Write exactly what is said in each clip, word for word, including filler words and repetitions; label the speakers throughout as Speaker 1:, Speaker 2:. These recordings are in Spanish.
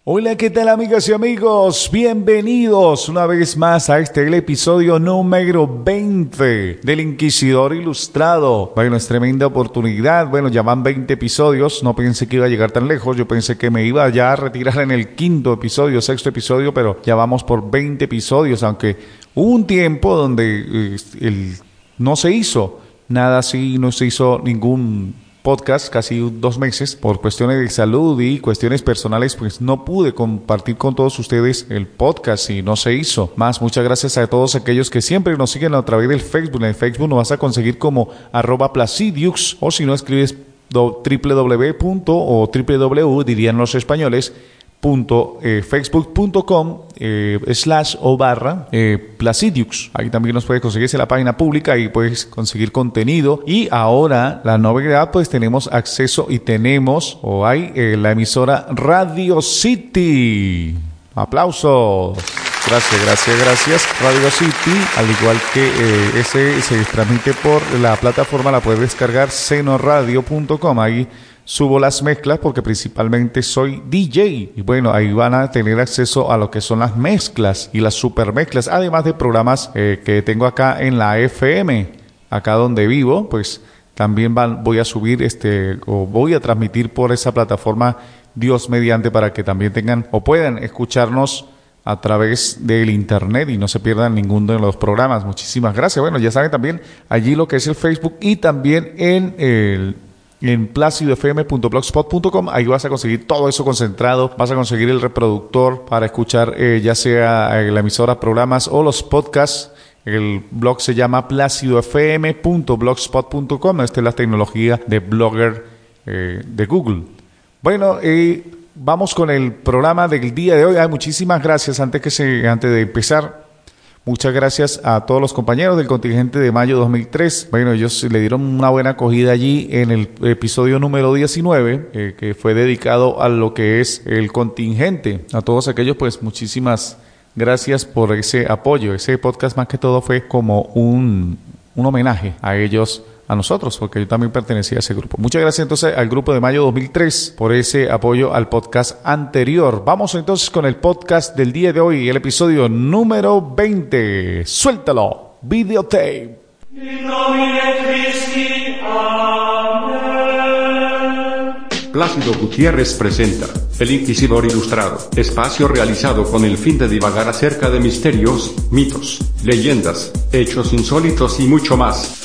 Speaker 1: Hola, ¿qué tal amigas y amigos? Bienvenidos una vez más a este el episodio número veinte del Inquisidor Ilustrado. Bueno, es tremenda oportunidad. Bueno, ya van veinte episodios. No pensé que iba a llegar tan lejos. Yo pensé que me iba ya a retirar en el quinto episodio, sexto episodio, pero ya vamos por veinte episodios, aunque hubo un tiempo donde eh, el, no se hizo nada así, no se hizo ningún podcast, casi dos meses, por cuestiones de salud y cuestiones personales, pues no pude compartir con todos ustedes el podcast y no se hizo más. Muchas gracias a todos aquellos que siempre nos siguen a través del Facebook. En el Facebook nos vas a conseguir como arroba Placidiux, o si no escribes www. o www, dirían los españoles, punto eh, facebook punto com eh, slash o barra eh, Placidiux. Ahí también nos puedes conseguir en la página pública y puedes conseguir contenido. Y ahora la novedad, pues tenemos acceso y tenemos o hay eh, la emisora Radio City. Aplausos. Gracias, gracias, gracias. Radio City, al igual que eh, ese se transmite por la plataforma, la puedes descargar seno radio punto com. Ahí subo las mezclas porque principalmente soy D J. Y bueno, ahí van a tener acceso a lo que son las mezclas y las super mezclas, además de programas eh, que tengo acá en la F M, acá donde vivo, pues también van, voy a subir este o voy a transmitir por esa plataforma, Dios mediante, para que también tengan o puedan escucharnos a través del internet y no se pierdan ninguno de los programas. Muchísimas gracias. Bueno, ya saben también allí lo que es el Facebook y también en el en placido f m punto blogspot punto com. Ahí vas a conseguir todo eso concentrado, vas a conseguir el reproductor para escuchar eh, ya sea eh, la emisora, programas o los podcasts. El blog se llama placido f m punto blogspot punto com. Esta es la tecnología de blogger eh, de Google. Bueno, eh, vamos con el programa del día de hoy. Ay, muchísimas gracias. Antes que se, antes de empezar, muchas gracias a todos los compañeros del contingente de mayo dos mil tres. Bueno, ellos le dieron una buena acogida allí en el episodio número diecinueve, eh, que fue dedicado a lo que es el contingente. A todos aquellos, pues muchísimas gracias por ese apoyo. Ese podcast más que todo fue como un, un homenaje a ellos, a nosotros, porque yo también pertenecía a ese grupo. Muchas gracias entonces al grupo de mayo dos mil tres por ese apoyo al podcast anterior. Vamos entonces con el podcast del día de hoy, el episodio número veinte. Suéltalo, videotape.
Speaker 2: Plácido Gutiérrez presenta El Inquisidor Ilustrado, espacio realizado con el fin de divagar acerca de misterios, mitos, leyendas, hechos insólitos y mucho más.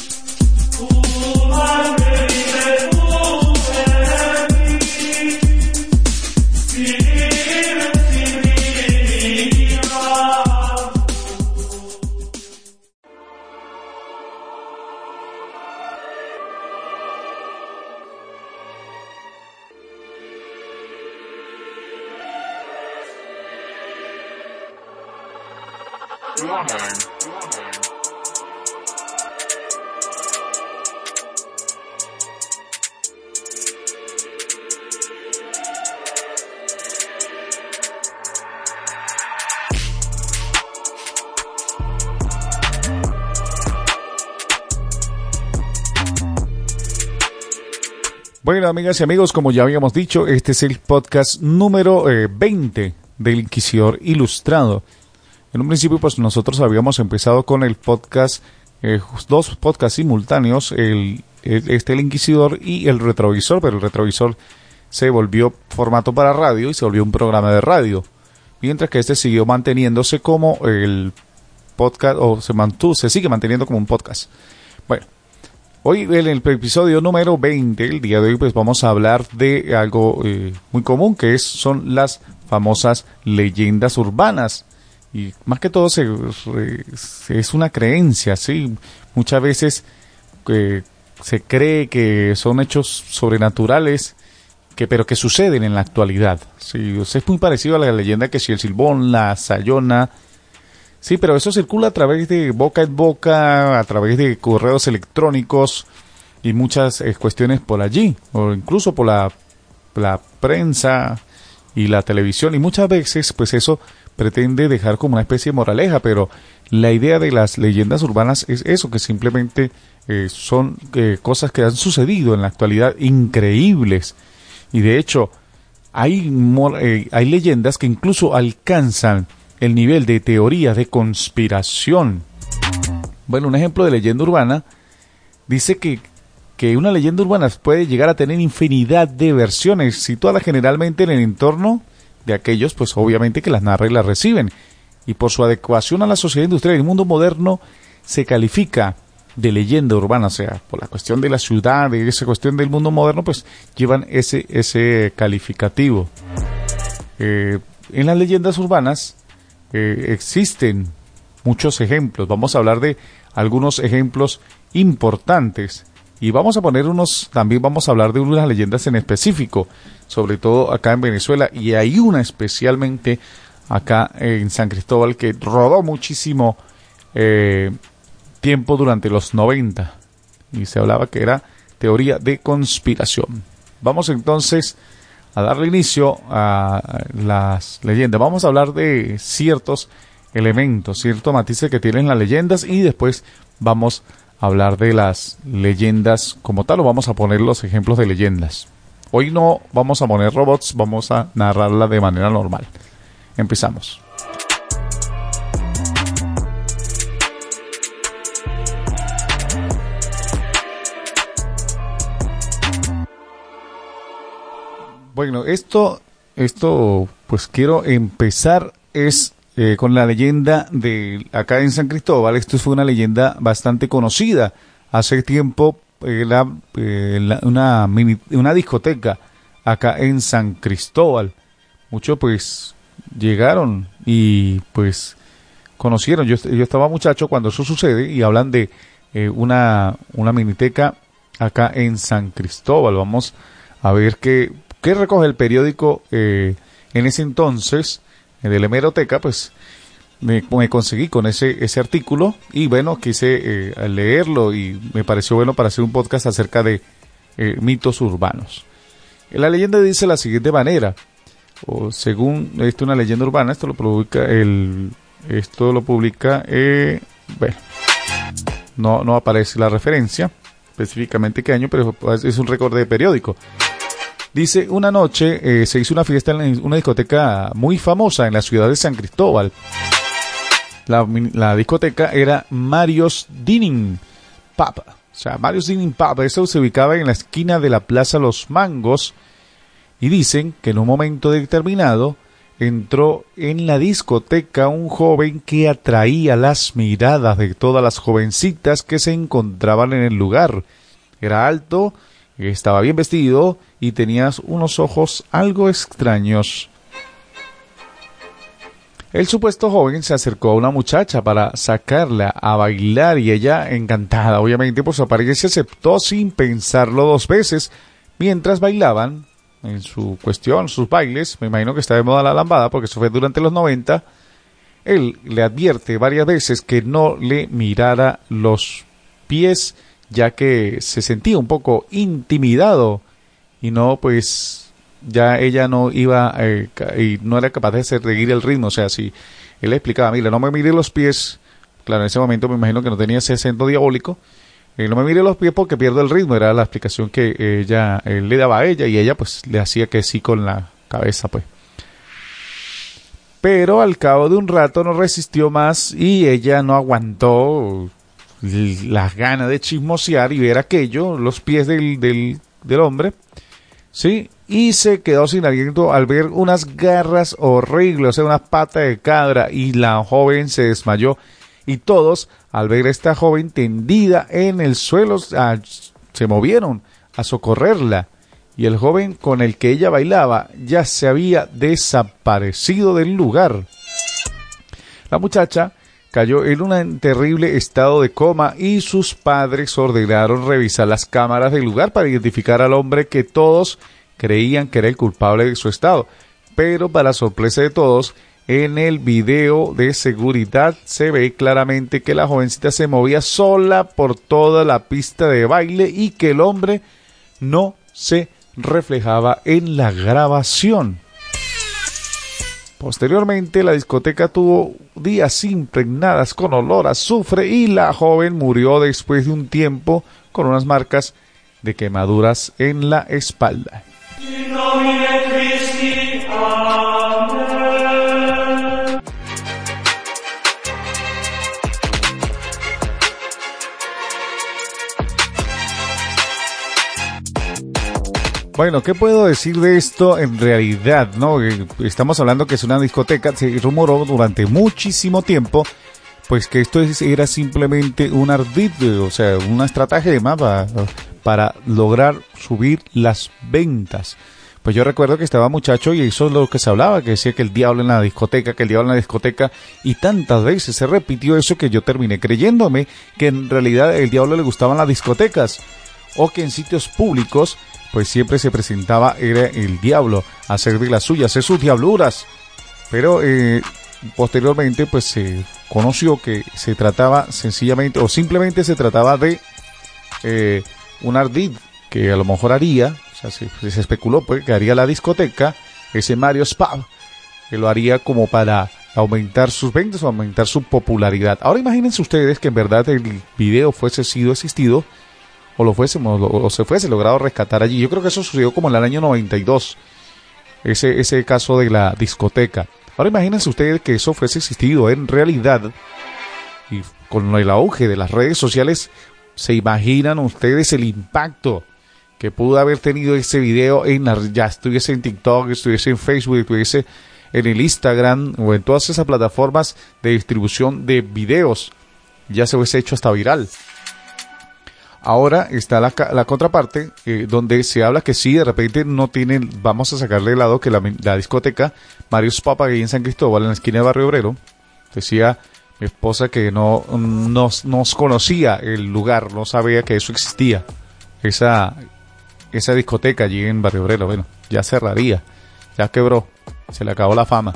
Speaker 1: Bueno, amigas y amigos, como ya habíamos dicho, este es el podcast número eh, veinte del Inquisidor Ilustrado. En un principio, pues nosotros habíamos empezado con el podcast, eh, dos podcasts simultáneos, el, el, este el Inquisidor y el Retrovisor, pero el Retrovisor se volvió formato para radio y se volvió un programa de radio, mientras que este siguió manteniéndose como el podcast, o se mantuvo, se sigue manteniendo como un podcast. Bueno, hoy en el episodio número veinte, el día de hoy, pues vamos a hablar de algo eh, muy común, que es, son las famosas leyendas urbanas. Y más que todo se, se, es una creencia, ¿sí? Muchas veces eh, se cree que son hechos sobrenaturales, que pero que suceden en la actualidad. Sí, o sea, es muy parecido a la leyenda que si el Silbón, la Sayona. Sí, pero eso circula a través de boca en boca, a través de correos electrónicos y muchas eh, cuestiones por allí, o incluso por la, la prensa y la televisión. Y muchas veces, pues eso pretende dejar como una especie de moraleja, pero la idea de las leyendas urbanas es eso, que simplemente eh, son eh, cosas que han sucedido en la actualidad increíbles. Y de hecho, hay, eh, hay leyendas que incluso alcanzan el nivel de teoría de conspiración. Bueno, un ejemplo de leyenda urbana dice que, que una leyenda urbana puede llegar a tener infinidad de versiones, situadas generalmente en el entorno de aquellos, pues obviamente, que las narran y las reciben. Y por su adecuación a la sociedad industrial y el mundo moderno, se califica de leyenda urbana, o sea, por la cuestión de la ciudad, de esa cuestión del mundo moderno, pues llevan ese, ese calificativo. Eh, en las leyendas urbanas eh, existen muchos ejemplos. Vamos a hablar de algunos ejemplos importantes y vamos a poner unos, también vamos a hablar de unas leyendas en específico, sobre todo acá en Venezuela, y hay una especialmente acá en San Cristóbal que rodó muchísimo eh, tiempo durante los noventa y se hablaba que era teoría de conspiración. Vamos entonces a darle inicio a las leyendas. Vamos a hablar de ciertos elementos, ciertos matices que tienen las leyendas y después vamos a hablar de las leyendas como tal, o vamos a poner los ejemplos de leyendas. Hoy no vamos a poner robots, vamos a narrarla de manera normal. Empezamos. Bueno, esto, esto, pues quiero empezar es eh, con la leyenda de acá en San Cristóbal. Esto fue una leyenda bastante conocida. Hace tiempo era eh, la, una, mini, una discoteca acá en San Cristóbal. Muchos pues llegaron y pues conocieron. Yo, yo estaba muchacho cuando eso sucede y hablan de eh, una, una miniteca acá en San Cristóbal. Vamos a ver qué... ¿Qué recoge el periódico eh, en ese entonces, eh, de la hemeroteca? Pues me, me conseguí con ese, ese artículo y bueno, quise eh, leerlo y me pareció bueno para hacer un podcast acerca de eh, mitos urbanos. La leyenda dice la siguiente manera, o según esto una leyenda urbana, esto lo publica el, esto lo publica, eh, bueno, no, no aparece la referencia, específicamente qué año, pero es un récord de periódico. Dice, una noche eh, se hizo una fiesta en una discoteca muy famosa en la ciudad de San Cristóbal. La, la discoteca era Mario's Dining Pub. O sea, Mario's Dining Pub. Eso se ubicaba en la esquina de la Plaza Los Mangos. Y dicen que en un momento determinado entró en la discoteca un joven que atraía las miradas de todas las jovencitas que se encontraban en el lugar. Era alto, estaba bien vestido y tenía unos ojos algo extraños. El supuesto joven se acercó a una muchacha para sacarla a bailar y ella, encantada obviamente por su apariencia, aceptó sin pensarlo dos veces. Mientras bailaban en su cuestión, sus bailes, me imagino que está de moda la lambada porque eso fue durante los noventa, él le advierte varias veces que no le mirara los pies, ya que se sentía un poco intimidado y no, pues, ya ella no iba eh, y no era capaz de seguir el ritmo. O sea, si él le explicaba, mira, no me mire los pies, claro, en ese momento me imagino que no tenía ese acento diabólico, eh, no me mire los pies porque pierdo el ritmo, era la explicación que ella él le daba a ella y ella pues le hacía que sí con la cabeza, pues. Pero al cabo de un rato no resistió más y ella no aguantó las ganas de chismosear y ver aquello, los pies del, del, del hombre, ¿sí? Y se quedó sin aliento al ver unas garras horribles, o sea, una pata de cabra, y la joven se desmayó. Y todos, al ver a esta joven tendida en el suelo, a, se movieron a socorrerla. Y el joven con el que ella bailaba ya se había desaparecido del lugar. La muchacha cayó en un terrible estado de coma y sus padres ordenaron revisar las cámaras del lugar para identificar al hombre que todos creían que era el culpable de su estado. Pero para sorpresa de todos, en el video de seguridad se ve claramente que la jovencita se movía sola por toda la pista de baile y que el hombre no se reflejaba en la grabación. Posteriormente, la discoteca tuvo días impregnadas con olor a azufre y la joven murió después de un tiempo con unas marcas de quemaduras en la espalda. In nomine Christi Bueno, ¿qué puedo decir de esto en realidad, no? Estamos hablando que es una discoteca, se rumoró durante muchísimo tiempo, pues que esto es, era simplemente un ardid, o sea, una estratagema para, para lograr subir las ventas. Pues yo recuerdo que estaba muchacho y eso es lo que se hablaba, que decía que el diablo en la discoteca, que el diablo en la discoteca, y tantas veces se repitió eso que yo terminé creyéndome que en realidad el diablo le gustaban las discotecas, o que en sitios públicos pues siempre se presentaba era el diablo, a hacer de las suyas, hacer sus diabluras. Pero eh, posteriormente pues se conoció que se trataba sencillamente o simplemente se trataba de eh, un ardid que a lo mejor haría, o sea, se, se especuló pues que haría la discoteca, ese Mario's Pub, que lo haría como para aumentar sus ventas o aumentar su popularidad. Ahora imagínense ustedes que en verdad el video fuese sido existido, o lo fuésemos, o se fuese logrado rescatar allí. Yo creo que eso sucedió como en el año noventa y dos, ese, ese caso de la discoteca. Ahora imagínense ustedes que eso fuese existido en realidad, y con el auge de las redes sociales, ¿se imaginan ustedes el impacto que pudo haber tenido ese video en la, ya estuviese en TikTok, estuviese en Facebook, estuviese en el Instagram o en todas esas plataformas de distribución de videos? Ya se hubiese hecho hasta viral. Ahora está la, la contraparte, eh, donde se habla que sí, de repente no tienen, vamos a sacarle de lado que la, la discoteca Mario's Pub ahí en San Cristóbal, en la esquina de Barrio Obrero, decía mi esposa que no nos, nos conocía el lugar, no sabía que eso existía, esa, esa discoteca allí en Barrio Obrero. Bueno, ya cerraría, ya quebró, se le acabó la fama.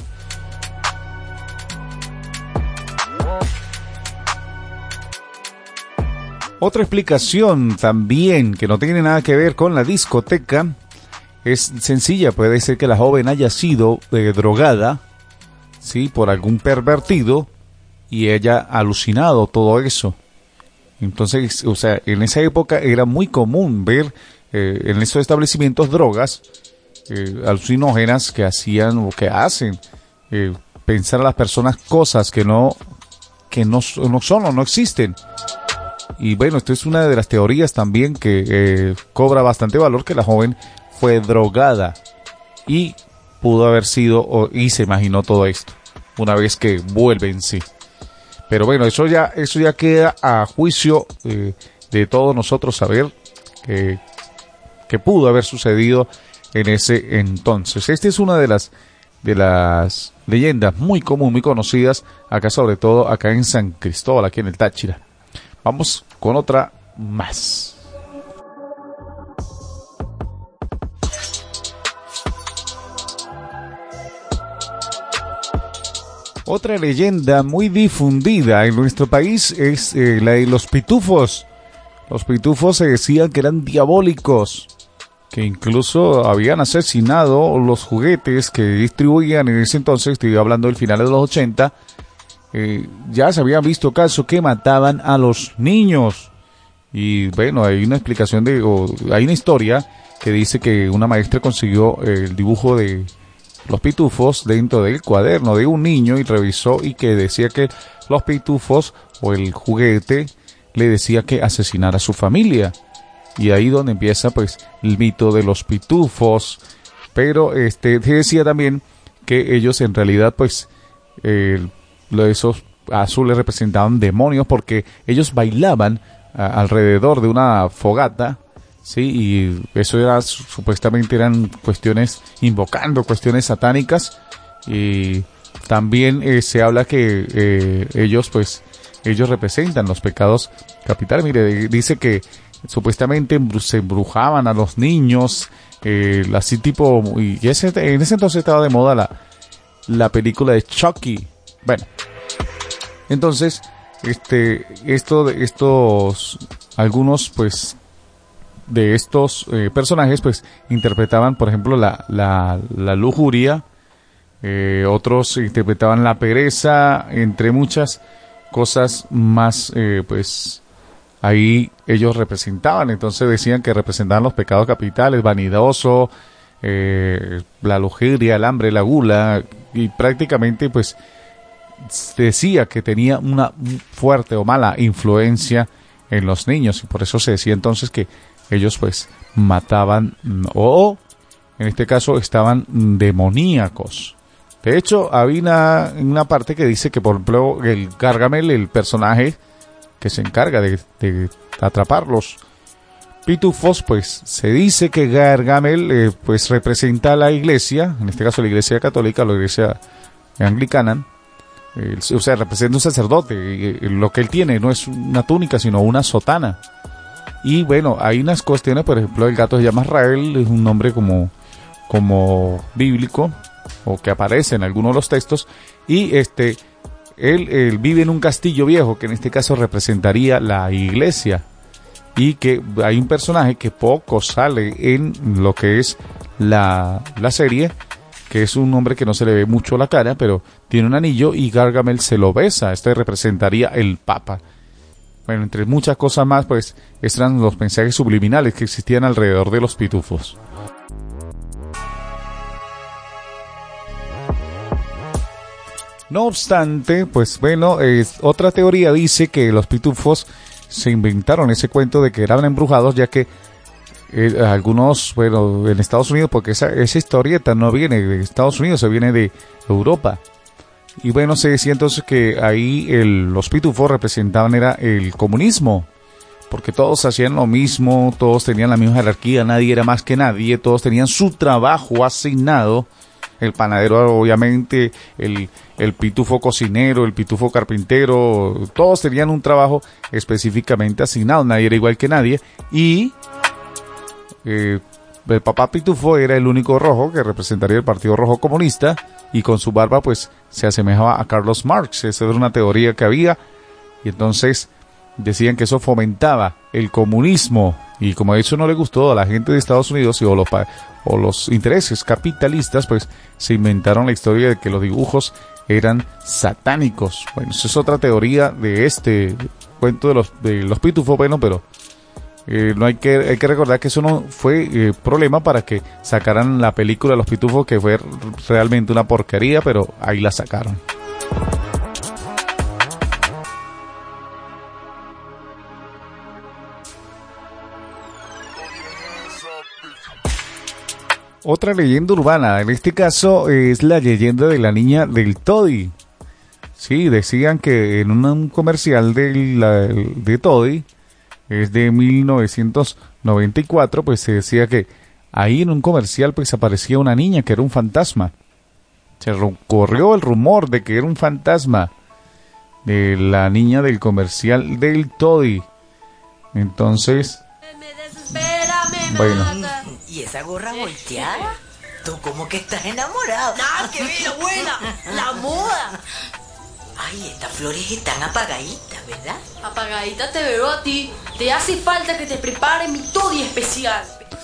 Speaker 1: Otra explicación también que no tiene nada que ver con la discoteca es sencilla. Puede ser que la joven haya sido eh, drogada, sí, por algún pervertido y ella ha alucinado todo eso. Entonces, o sea, en esa época era muy común ver eh, en esos establecimientos drogas eh, alucinógenas que hacían o que hacen eh, pensar a las personas cosas que no que no, no son o no existen. Y bueno, esto es una de las teorías también que eh, cobra bastante valor, que la joven fue drogada y pudo haber sido o, y se imaginó todo esto una vez que vuelve en sí. Pero bueno, eso ya eso ya queda a juicio eh, de todos nosotros saber que, que pudo haber sucedido en ese entonces. Esta es una de las de las leyendas muy comunes, muy conocidas acá, sobre todo acá en San Cristóbal, aquí en el Táchira. Vamos con otra más. Otra leyenda muy difundida en nuestro país es eh, la de los pitufos. Los pitufos se decían que eran diabólicos, que incluso habían asesinado los juguetes que distribuían en ese entonces. Estoy hablando del final de los ochenta. Eh, ya se habían visto casos que mataban a los niños. Y bueno, hay una explicación de, o hay una historia que dice que una maestra consiguió el dibujo de los pitufos dentro del cuaderno de un niño y revisó, y que decía que los pitufos o el juguete le decía que asesinara a su familia. Y ahí donde empieza pues el mito de los pitufos. Pero este decía también que ellos en realidad pues eh, esos azules representaban demonios, porque ellos bailaban a, alrededor de una fogata, sí, y eso era supuestamente eran cuestiones invocando cuestiones satánicas. Y también eh, se habla que eh, ellos pues ellos representan los pecados capitales. Mire, dice que supuestamente se embrujaban a los niños, eh, así tipo, y ese, en ese entonces estaba de moda la la película de Chucky. Bueno, entonces, este, esto, estos, algunos, pues, de estos eh, personajes, pues, interpretaban, por ejemplo, la, la, la lujuria, eh, otros interpretaban la pereza, entre muchas cosas más, eh, pues, ahí ellos representaban. Entonces decían que representaban los pecados capitales, vanidoso, eh, la lujuria, el hambre, la gula, y prácticamente pues decía que tenía una fuerte o mala influencia en los niños, y por eso se decía entonces que ellos pues mataban o en este caso estaban demoníacos. De hecho, había una, una parte que dice que, por ejemplo, el Gargamel, el personaje que se encarga de, de atrapar los pitufos, pues se dice que Gargamel eh, pues representa a la iglesia, en este caso la iglesia católica, la iglesia anglicana, eh, o sea, representa un sacerdote, eh, lo que él tiene no es una túnica, sino una sotana. Y bueno, hay unas cuestiones, por ejemplo, el gato se llama Rael, es un nombre como, como bíblico, o que aparece en algunos de los textos, y este él, él vive en un castillo viejo, que en este caso representaría la iglesia, y que hay un personaje que poco sale en lo que es la, la serie, que es un hombre que no se le ve mucho la cara, pero tiene un anillo y Gargamel se lo besa. Este representaría el Papa. Bueno, entre muchas cosas más, pues, estos eran los mensajes subliminales que existían alrededor de los pitufos. No obstante, pues bueno, eh, otra teoría dice que los pitufos se inventaron ese cuento de que eran embrujados, ya que eh, algunos, bueno, en Estados Unidos, porque esa, esa historieta no viene de Estados Unidos, se viene de Europa. Y bueno, se decía entonces que ahí el, los pitufos representaban era el comunismo, porque todos hacían lo mismo, todos tenían la misma jerarquía, nadie era más que nadie, todos tenían su trabajo asignado. El panadero, obviamente, el, el pitufo cocinero, el pitufo carpintero, todos tenían un trabajo específicamente asignado, nadie era igual que nadie, y eh, el papá pitufo era el único rojo que representaría el Partido Rojo Comunista, y con su barba pues se asemejaba a Carlos Marx. Esa era una teoría que había, y entonces decían que eso fomentaba el comunismo, y como eso no le gustó a la gente de Estados Unidos y o los, o los intereses capitalistas, pues se inventaron la historia de que los dibujos eran satánicos. Bueno, esa es otra teoría de este cuento de los, de los pitufos, bueno, pero eh, no hay que, hay que recordar que eso no fue eh, problema para que sacaran la película de los pitufos, que fue realmente una porquería, pero ahí la sacaron. Otra leyenda urbana, en este caso es la leyenda de la niña del Toddy. Sí, decían que en un comercial de, la, de Toddy, es de mil novecientos noventa y cuatro, pues se decía que ahí en un comercial pues aparecía una niña que era un fantasma. Se corrió el rumor de que era un fantasma de la niña del comercial del Toddy. Entonces, bueno.
Speaker 3: ¿Y esa gorra volteada? ¿Tú cómo que estás enamorado?
Speaker 4: ¡Nada que ver, abuela! ¡La moda!
Speaker 3: Ay, estas flores están apagaditas, ¿verdad?
Speaker 4: Apagadita te veo a ti. Te hace falta que te prepare mi toddy especial.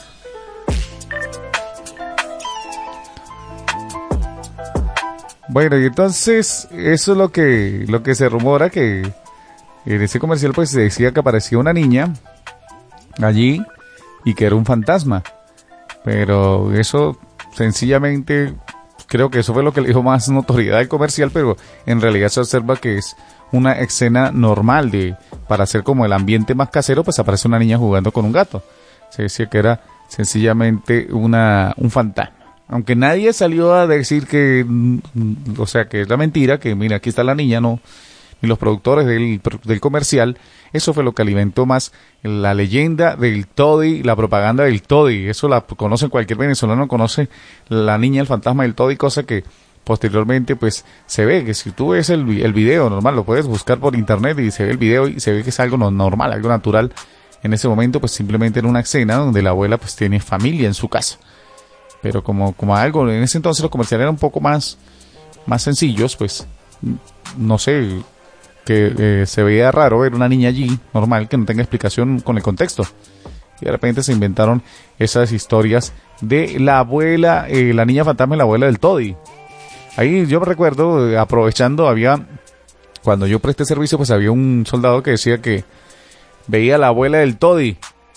Speaker 1: Bueno, y entonces eso es lo que, lo que se rumora, que en ese comercial pues se decía que aparecía una niña allí y que era un fantasma. Pero eso sencillamente, creo que eso fue lo que le dio más notoriedad al comercial, pero en realidad se observa que es una escena normal de, para hacer como el ambiente más casero, pues aparece una niña jugando con un gato. Se decía que era sencillamente una, un fantasma. Aunque nadie salió a decir que, o sea, que es la mentira, que mira, aquí está la niña, no, ni los productores del, del comercial. Eso fue lo que alimentó más la leyenda del Toddy, la propaganda del Toddy. Eso la conocen, cualquier venezolano conoce la niña, el fantasma del Toddy, cosa que posteriormente pues se ve, que si tú ves el, el video normal, lo puedes buscar por internet y se ve el video y se ve que es algo normal, algo natural. En ese momento pues simplemente era una escena donde la abuela pues tiene familia en su casa. Pero como, como algo, en ese entonces los comerciales eran un poco más, más sencillos, pues no sé, que eh, se veía raro ver una niña allí, normal, que no tenga explicación con el contexto. Y de repente se inventaron esas historias de la abuela, eh, la niña fantasma y la abuela del Toddy. Ahí yo me recuerdo, eh, aprovechando, había, cuando yo presté servicio, pues había un soldado que decía que veía a la abuela del Toddy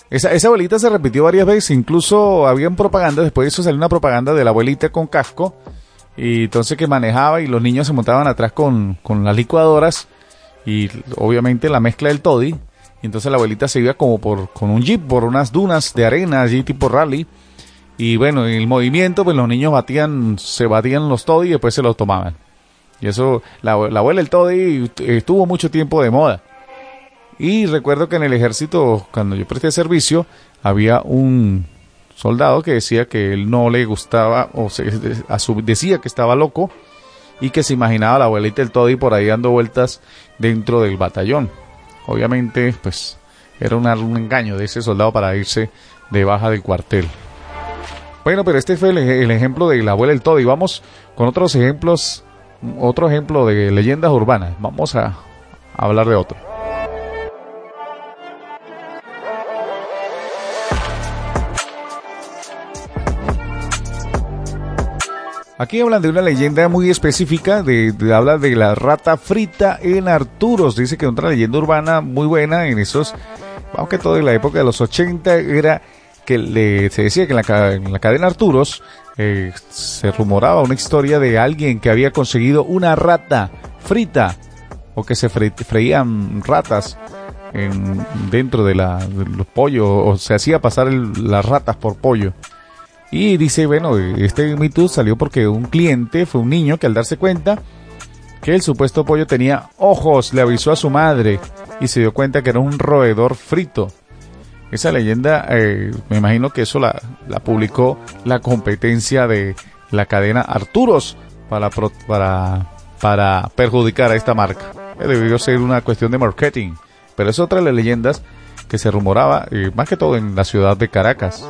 Speaker 1: Esa, esa abuelita se repitió varias veces, incluso había propaganda, después de eso salió una propaganda de la abuelita con casco, y entonces que manejaba y los niños se montaban atrás con, con las licuadoras, y obviamente la mezcla del toddy, y entonces la abuelita se iba como por con un jeep, por unas dunas de arena, allí tipo rally, y bueno, en el movimiento, pues los niños batían, se batían los toddy y después se los tomaban. Y eso, la, la abuela del toddy estuvo mucho tiempo de moda. Y recuerdo que en el ejército, cuando yo presté servicio, había un soldado que decía que él no le gustaba, o se, a su, decía que estaba loco, y que se imaginaba a la abuelita del toddy por ahí dando vueltas dentro del batallón. Obviamente, pues, era una, un engaño de ese soldado para irse de baja del cuartel. Bueno, pero este fue el, el ejemplo de la abuela del toddy. Vamos con otros ejemplos, otro ejemplo de leyendas urbanas. Vamos a, a hablar de otro. Aquí hablan de una leyenda muy específica, de, de habla de la rata frita en Arturos. Dice que otra leyenda urbana muy buena en esos, aunque todo en la época de los ochenta, era que le, se decía que en la, en la cadena Arturos eh, se rumoraba una historia de alguien que había conseguido una rata frita, o que se fre, freían ratas en, dentro de, la, de los pollos, o se hacía pasar el, las ratas por pollo. Y dice, bueno, este mito salió porque un cliente, fue un niño que al darse cuenta que el supuesto pollo tenía ojos, le avisó a su madre y se dio cuenta que era un roedor frito. Esa leyenda, eh, me imagino que eso la, la publicó la competencia de la cadena Arturos para, para, para perjudicar a esta marca. Eh, debió ser una cuestión de marketing, pero es otra de las leyendas que se rumoraba, eh, más que todo en la ciudad de Caracas.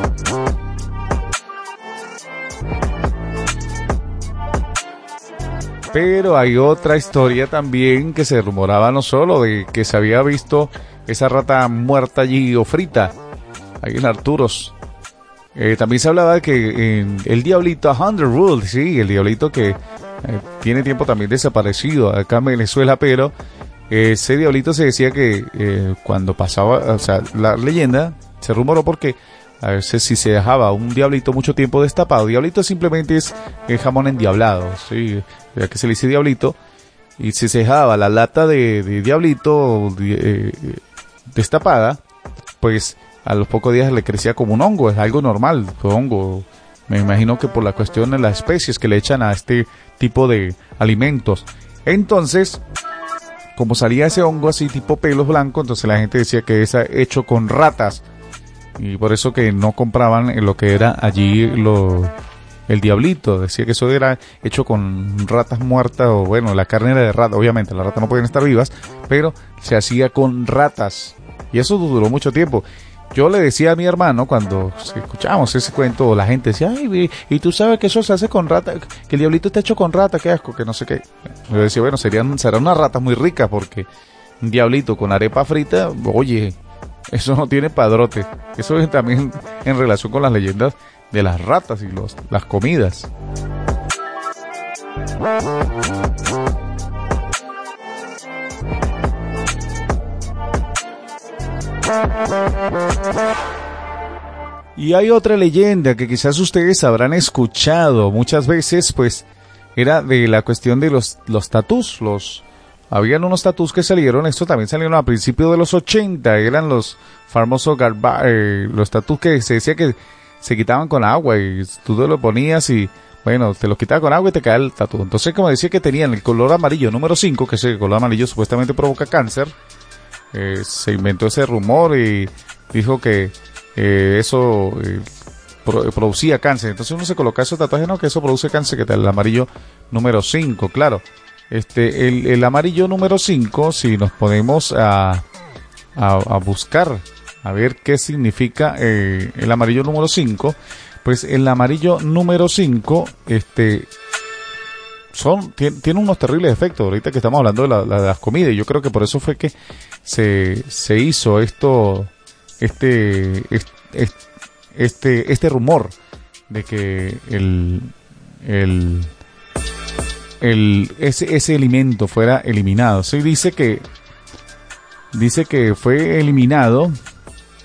Speaker 1: Pero hay otra historia también que se rumoraba no solo de que se había visto esa rata muerta allí o frita, ahí en Arturos. Eh, también se hablaba de que en el diablito, Underwood, sí, el diablito que eh, tiene tiempo también desaparecido acá en Venezuela, pero eh, ese diablito se decía que eh, cuando pasaba, o sea, la leyenda se rumoró porque a veces si se dejaba un diablito mucho tiempo destapado, diablito simplemente es el jamón endiablado, sí, ya que se le dice diablito, y si se dejaba la lata de, de diablito de, eh, destapada, pues a los pocos días le crecía como un hongo, es algo normal, hongo, me imagino que por la cuestión de las especies que le echan a este tipo de alimentos. Entonces, como salía ese hongo así tipo pelos blancos, entonces la gente decía que es hecho con ratas, y por eso que no compraban lo que era allí lo, el diablito, decía que eso era hecho con ratas muertas, o bueno, la carne era de rata, obviamente las ratas no pueden estar vivas, pero se hacía con ratas, y eso duró mucho tiempo. Yo le decía a mi hermano cuando escuchábamos ese cuento, la gente decía, ay, y tú sabes que eso se hace con rata, que el diablito está hecho con rata, qué asco, que no sé qué. Yo decía, bueno, serían, serán unas ratas muy ricas, porque un diablito con arepa frita, oye, eso no tiene padrote. Eso es también en relación con las leyendas de las ratas y los, las comidas. Y hay otra leyenda que quizás ustedes habrán escuchado muchas veces, pues era de la cuestión de los, los tatús, los... Habían unos tatús que salieron, estos también salieron a principios de los ochenta, eran los famosos garba, eh, los tatús que se decía que se quitaban con agua y tú te lo ponías y, bueno, te lo quitabas con agua y te caía el tatú. Entonces, como decía que tenían el color amarillo número cinco, que ese color amarillo supuestamente provoca cáncer, eh, se inventó ese rumor y dijo que eh, eso eh, pro, producía cáncer. Entonces uno se coloca esos tatuajes, no, que eso produce cáncer, que está el amarillo número cinco, claro. Este, el, el amarillo número cinco, si nos ponemos a, a, a buscar, a ver qué significa eh, el amarillo número cinco, pues el amarillo número cinco, este, son, tiene, tiene unos terribles efectos, ahorita que estamos hablando de, la, la, de las comidas, y yo creo que por eso fue que se, se hizo esto, este, este, este, este rumor de que el, el, El, ese, ese alimento fuera eliminado. Se dice que dice que fue eliminado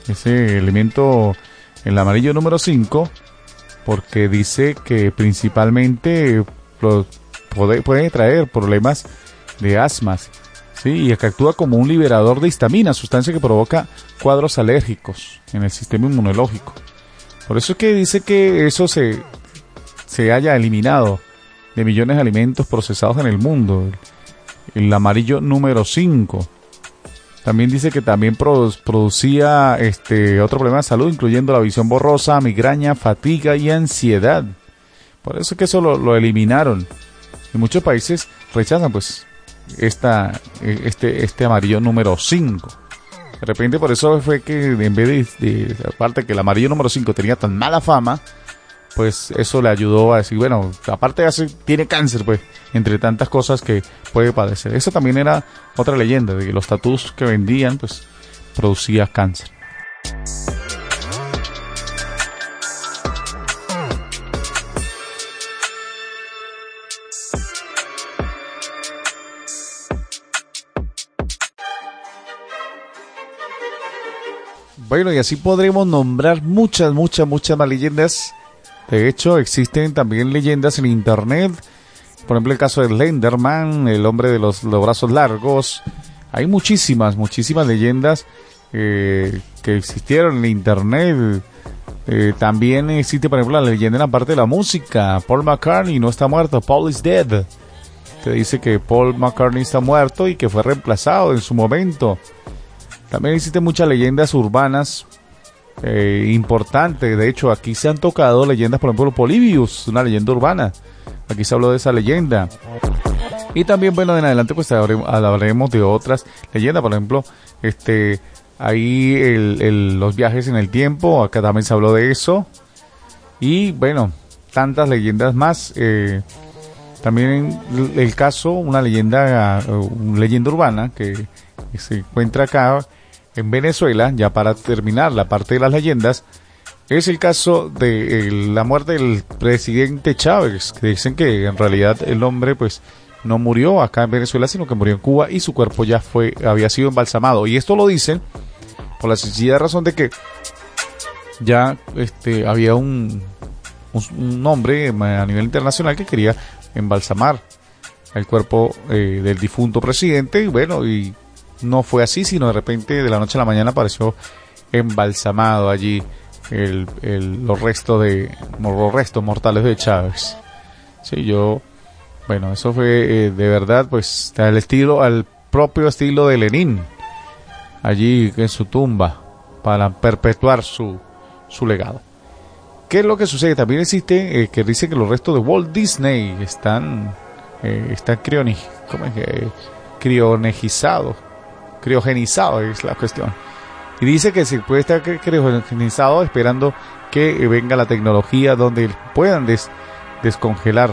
Speaker 1: ese elemento, el amarillo número cinco, porque dice que principalmente puede, puede traer problemas de asmas, ¿sí? Y que actúa como un liberador de histamina, sustancia que provoca cuadros alérgicos en el sistema inmunológico. Por eso es que dice que eso se, se haya eliminado de millones de alimentos procesados en el mundo. El, el amarillo número cinco. También dice que también produ- producía este otro problema de salud, incluyendo la visión borrosa, migraña, fatiga y ansiedad. Por eso es que eso lo, lo eliminaron. Y muchos países rechazan pues esta, este, este amarillo número cinco. De repente por eso fue que en vez de, de aparte que el amarillo número cinco tenía tan mala fama, pues eso le ayudó a decir, bueno, aparte de hacer, tiene cáncer, pues, entre tantas cosas que puede padecer. Eso también era otra leyenda, de que los tatús que vendían, pues, producía cáncer. Bueno, y así podremos nombrar muchas, muchas, muchas más leyendas. De hecho, existen también leyendas en internet. Por ejemplo, el caso de Slenderman, el hombre de los, los brazos largos. Hay muchísimas, muchísimas leyendas eh, que existieron en internet. Eh, también existe, por ejemplo, la leyenda en la parte de la música. Paul McCartney no está muerto, Paul is dead. Te dice que Paul McCartney está muerto y que fue reemplazado en su momento. También existen muchas leyendas urbanas eh, importantes. De hecho, aquí se han tocado leyendas, por ejemplo, Polybius, una leyenda urbana. Aquí se habló de esa leyenda. Y también, bueno, en adelante pues hablaremos de otras leyendas. Por ejemplo, este, ahí el, el, los viajes en el tiempo, acá también se habló de eso. Y bueno, tantas leyendas más. Eh, también el, el caso, una leyenda, una leyenda urbana que, que se encuentra acá en Venezuela, ya para terminar la parte de las leyendas, es el caso de eh, la muerte del presidente Chávez, que dicen que en realidad el hombre pues no murió acá en Venezuela, sino que murió en Cuba y su cuerpo ya fue había sido embalsamado. Y esto lo dicen por la sencilla razón de que ya este había un, un, un hombre a nivel internacional que quería embalsamar el cuerpo eh, del difunto presidente, y bueno, y no fue así, sino de repente de la noche a la mañana apareció embalsamado allí el, el, los restos de los restos mortales de Chávez. Sí, yo, bueno, eso fue eh, de verdad, pues al estilo, al propio estilo de Lenin, allí en su tumba, para perpetuar su, su legado. ¿Qué es lo que sucede? También existe eh, que dice que los restos de Walt Disney están eh, están crioni, ¿cómo es que? criogenizados, criogenizados es la cuestión. Y dice que se puede estar criogenizado esperando que eh, venga la tecnología donde puedan des, descongelar.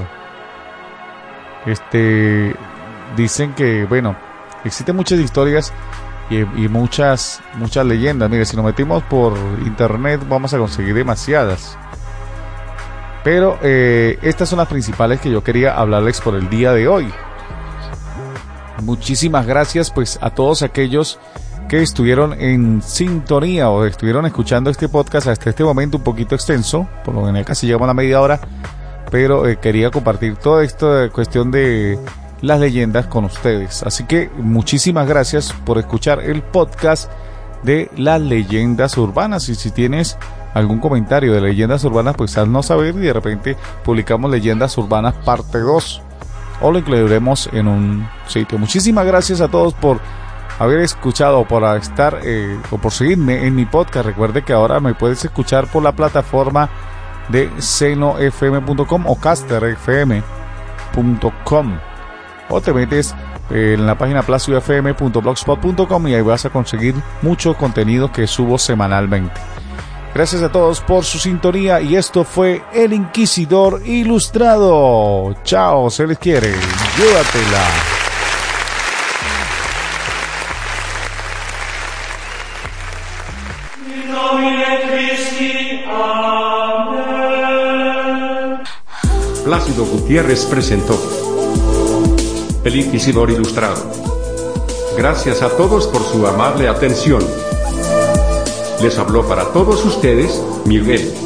Speaker 1: Este, dicen que, bueno, existen muchas historias y, y muchas muchas leyendas. Mire, si nos metimos por internet vamos a conseguir demasiadas. Pero eh, estas son las principales que yo quería hablarles por el día de hoy. Muchísimas gracias pues a todos aquellos que estuvieron en sintonía o estuvieron escuchando este podcast hasta este momento un poquito extenso, por lo general casi llegamos a la media hora, pero eh, quería compartir toda esta cuestión de las leyendas con ustedes. Así que muchísimas gracias por escuchar el podcast de las leyendas urbanas, y si tienes algún comentario de leyendas urbanas, pues haznos saber y de repente publicamos leyendas urbanas parte dos o lo incluiremos en un sitio. Muchísimas gracias a todos por haber escuchado, por estar eh, o por seguirme en mi podcast. Recuerde que ahora me puedes escuchar por la plataforma de seno f m punto com o caster f m punto com, o te metes eh, en la página placio f m punto blogspot punto com y ahí vas a conseguir mucho contenido que subo semanalmente. Gracias a todos por su sintonía, y esto fue El Inquisidor Ilustrado. Chao, se les quiere. Llévatela.
Speaker 2: Plácido Gutiérrez presentó El Inquisidor Ilustrado. Gracias a todos por su amable atención. Les habló para todos ustedes, Miguel.